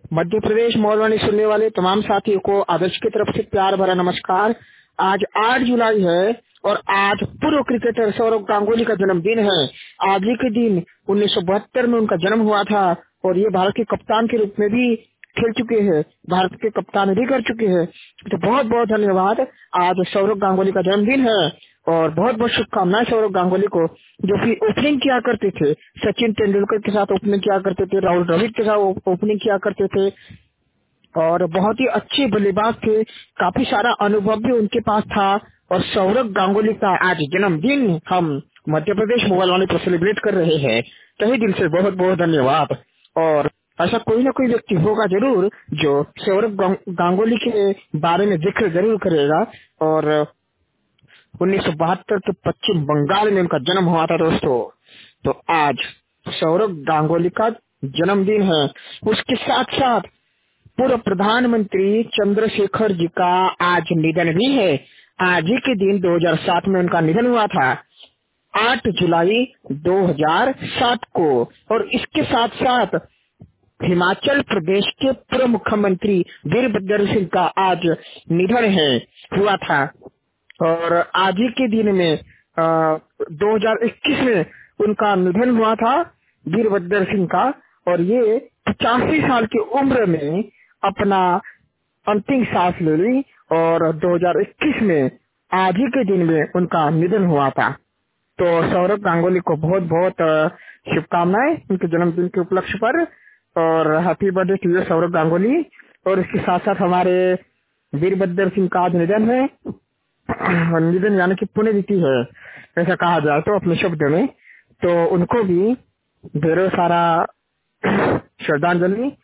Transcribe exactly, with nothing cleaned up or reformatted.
मध्य प्रदेश मौलवानी सुनने वाले तमाम साथियों को आदर्श की तरफ से प्यार भरा नमस्कार। आज आठ जुलाई है और आज पूर्व क्रिकेटर सौरव गांगुली का जन्मदिन है। आज ही के दिन उन्नीस सौ बहत्तर में उनका जन्म हुआ था और ये भारत के कप्तान के रूप में भी खेल चुके हैं, भारत के कप्तान भी कर चुके हैं। तो बहुत बहुत धन्यवाद। आज सौरव गांगुली का जन्मदिन है और बहुत बहुत शुभकामनाएं सौरव गांगुली को, जो कि ओपनिंग किया करते थे, सचिन तेंदुलकर के साथ ओपनिंग किया करते थे, राहुल द्रविड़ के साथ ओपनिंग किया करते थे और बहुत ही अच्छे बल्लेबाज थे। काफी सारा अनुभव भी उनके पास था और सौरव गांगुली का आज जन्मदिन हम मध्य प्रदेश मोबाइल वाले पर सेलिब्रेट कर रहे हैं। तहे दिल से बहुत बहुत धन्यवाद। और ऐसा कोई ना कोई व्यक्ति होगा जरूर जो सौरव गांगुली के बारे में जिक्र जरूर करेगा। और उन्नीस सौ बहत्तर के पश्चिम बंगाल में उनका जन्म हुआ था दोस्तों। तो आज सौरव गांगुली का जन्मदिन है। उसके साथ साथ पूर्व प्रधानमंत्री चंद्रशेखर जी का आज निधन भी है। आज ही के दिन दो हज़ार सात में उनका निधन हुआ था, आठ जुलाई दो हज़ार सात को। और इसके साथ साथ हिमाचल प्रदेश के पूर्व मुख्यमंत्री वीरभद्र सिंह का आज निधन है हुआ था। और आज ही के दिन में आ, दो हज़ार इक्कीस में उनका निधन हुआ था वीरभद्र सिंह का। और ये पचासी साल की उम्र में अपना अंतिम सांस ले ली और दो हज़ार इक्कीस में आज ही के दिन में उनका निधन हुआ था। तो सौरव गांगुली को बहुत बहुत शुभकामनाएं उनके जन्मदिन के उपलक्ष्य पर और happy birthday to you Sourav Ganguly. और इसके साथ साथ हमारे वीरभद्र सिंह का आज निधन है। निधन यानी कि पुण्यतिथि है, ऐसा कहा जाए तो अपने शब्द में। तो उनको भी ढेरों सारा श्रद्धांजलि